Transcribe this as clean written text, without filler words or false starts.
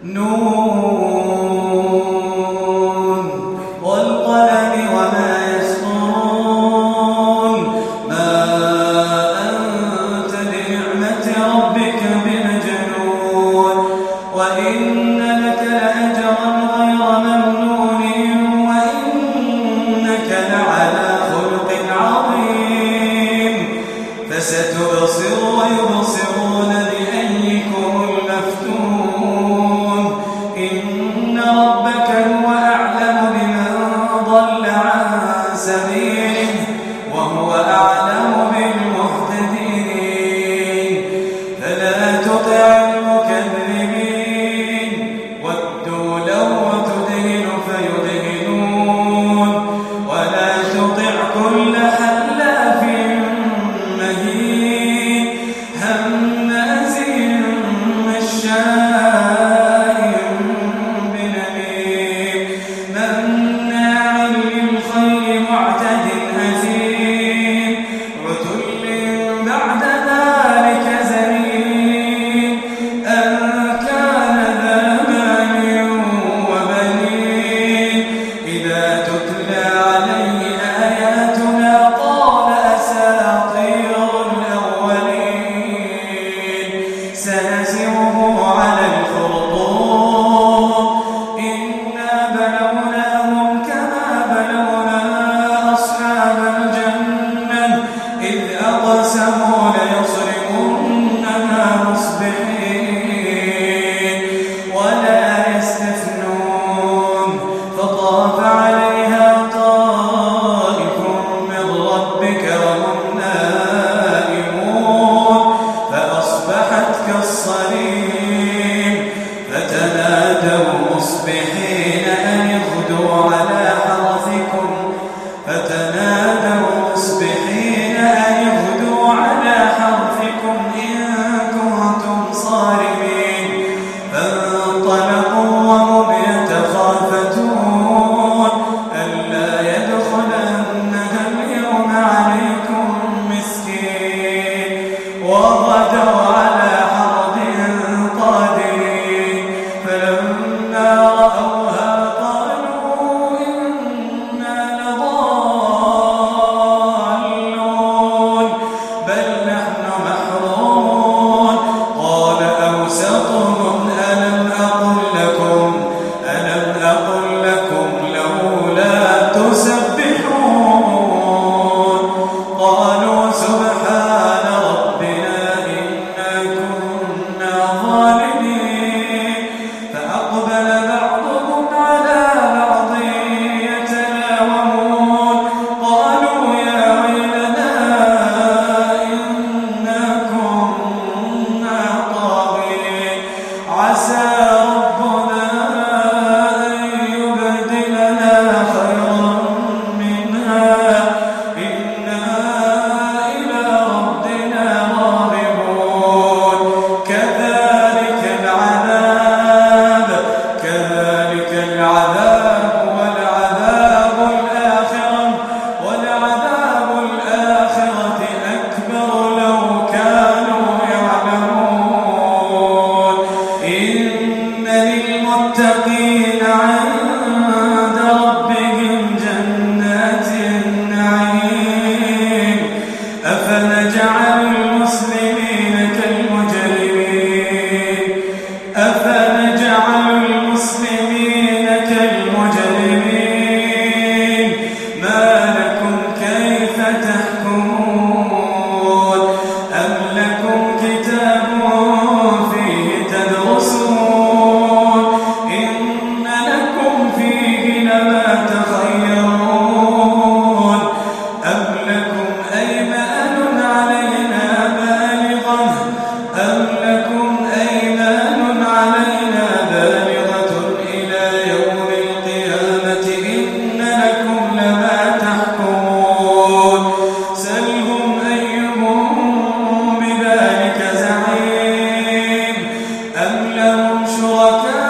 نون والقلم وما يسطرون ما أنت بنعمة ربك بمجنون وإن لك لأجرا غير ممنون وإنك لعلى خلق عظيم فستبصر ويبصرون بأيكم المفتون إن ربك هو أعلم بمن ضل عن سبيله وهو أعلم بالمهتدين فلا تطع المكذبين ودوا لو تدهن فيدهنون ولا تطع كل حلاف مهين هماز مشاء بنميم مناع للخير معتد أثيم عتل بعد ذلك زنيم أن كان ذا مال وبنين إذا تتلى عليه آياتنا قال أساطير الأولين سنسمه على الخرطوم إنا بلوناهم كما بلونا أصحاب الجنة إذ أقسموا ليصرمنها مصبحين ولا يستثنون فطاف عليها طائف من ربك وهم نائمون فأصبحت كالصريم فتنادوا مصبحين أن اغدوا على حرثكم إن كنتم صارمين فانطلقوا وهم يتخافتون ألا يدخلنها اليوم عليكم مسكين وغدوا على حرد قادرين فلما رأوها قالوا إنا لضالون بل نحن محرومون قال أوسطهم ألم أقل لكم لولا تسبحون قالوا سبحان ربنا إنا كنا ظالمين فأقبل بعضهم على بعض يتلاومون قالوا يا ويلنا إنا كنا طاغين عسى ربنا أن يبدلنا خيرا منها إنا إلى ربنا راغبون كذلك العذاب ولعذاب الآخرة أكبر لو كانوا يعلمون إن للمتقين عند ربهم جنات النعيم أفنجعل المسلمين كالمجرمين ما لكم كيف تحكمون أم لكم كتاب فيه تدرسون إن لكم فيه لما تخيرون أم لكم أيمان علينا بالغة إلى يوم القيامة إن لكم لما تحكمون سلهم أيهم بذلك زعيم أم لهم شركاء